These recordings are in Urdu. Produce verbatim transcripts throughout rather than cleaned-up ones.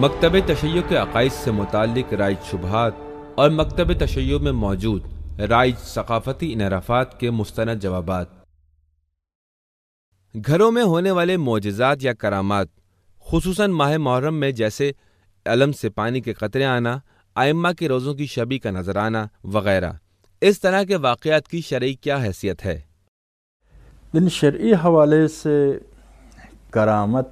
مکتب تشیع کے عقائد سے متعلق رائج شبہات اور مکتب تشیع میں موجود رائج ثقافتی انحرافات کے مستند جوابات۔ گھروں میں ہونے والے معجزات یا کرامات، خصوصاً ماہ محرم میں، جیسے علم سے پانی کے قطرے آنا، ائمہ کے روزوں کی شبی کا نظر آنا وغیرہ، اس طرح کے واقعات کی شرعی کیا حیثیت ہے؟ لیکن شرعی حوالے سے کرامت،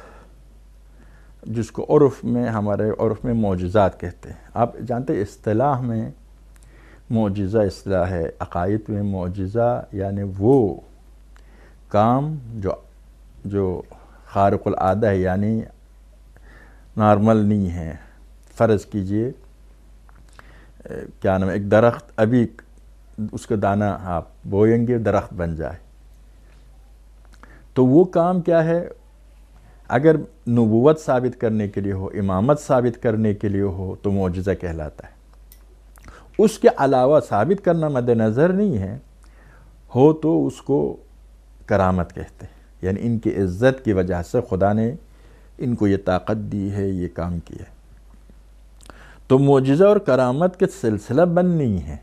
جس کو عرف میں ہمارے عرف میں معجزات کہتے ہیں، آپ جانتے ہیں اصطلاح میں معجزہ اصطلاح ہے، عقائد میں معجزہ یعنی وہ کام جو جو خارق العادہ ہے، یعنی نارمل نہیں ہے۔ فرض کیجئے کیا نام ہے، ایک درخت ابھی اس کا دانہ آپ بوئیں گے درخت بن جائے، تو وہ کام کیا ہے؟ اگر نبوت ثابت کرنے کے لیے ہو، امامت ثابت کرنے کے لیے ہو تو معجزہ کہلاتا ہے۔ اس کے علاوہ ثابت کرنا مد نظر نہیں ہے ہو تو اس کو کرامت کہتے ہیں، یعنی ان کی عزت کی وجہ سے خدا نے ان کو یہ طاقت دی ہے، یہ کام کیا ہے۔ تو معجزہ اور کرامت کے سلسلہ بند نہیں ہے،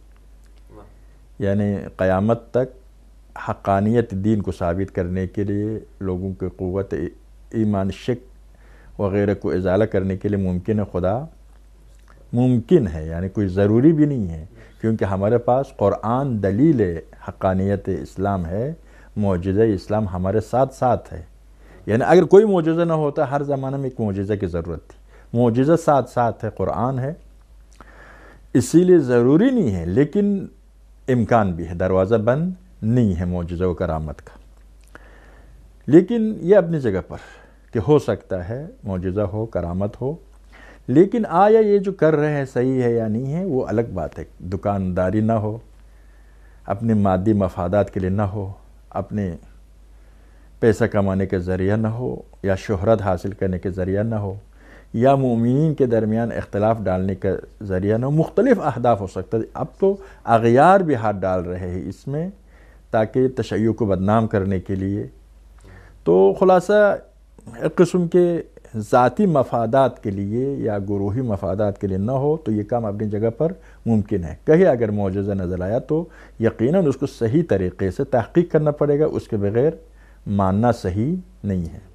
یعنی قیامت تک حقانیت دین کو ثابت کرنے کے لیے، لوگوں کے قوت ایمان شک وغیرہ کو ازالہ کرنے کے لیے ممکن ہے، خدا ممکن ہے، یعنی کوئی ضروری بھی نہیں ہے، کیونکہ ہمارے پاس قرآن دلیل حقانیت اسلام ہے، معجزہ اسلام ہمارے ساتھ ساتھ ہے۔ یعنی اگر کوئی معجزہ نہ ہوتا، ہر زمانے میں ایک معجزہ کی ضرورت تھی، معجزہ ساتھ ساتھ ہے، قرآن ہے، اسی لیے ضروری نہیں ہے، لیکن امکان بھی ہے، دروازہ بند نہیں ہے معجزہ و کرامت کا۔ لیکن یہ اپنی جگہ پر کہ ہو سکتا ہے معجزہ ہو، کرامت ہو، لیکن آیا یہ جو کر رہے ہیں صحیح ہے یا نہیں ہے وہ الگ بات ہے۔ دکانداری نہ ہو، اپنے مادی مفادات کے لیے نہ ہو، اپنے پیسہ کمانے کے ذریعہ نہ ہو، یا شہرت حاصل کرنے کے ذریعہ نہ ہو، یا مومنین کے درمیان اختلاف ڈالنے کا ذریعہ نہ ہو، مختلف اہداف ہو سکتا ہے۔ اب تو اغیار بھی ہاتھ ڈال رہے ہیں اس میں تاکہ تشیع کو بدنام کرنے کے لیے۔ تو خلاصہ ایک قسم کے ذاتی مفادات کے لیے یا گروہی مفادات کے لیے نہ ہو تو یہ کام اپنی جگہ پر ممکن ہے۔ کہیں اگر معجزہ نظر آیا تو یقیناً اس کو صحیح طریقے سے تحقیق کرنا پڑے گا، اس کے بغیر ماننا صحیح نہیں ہے۔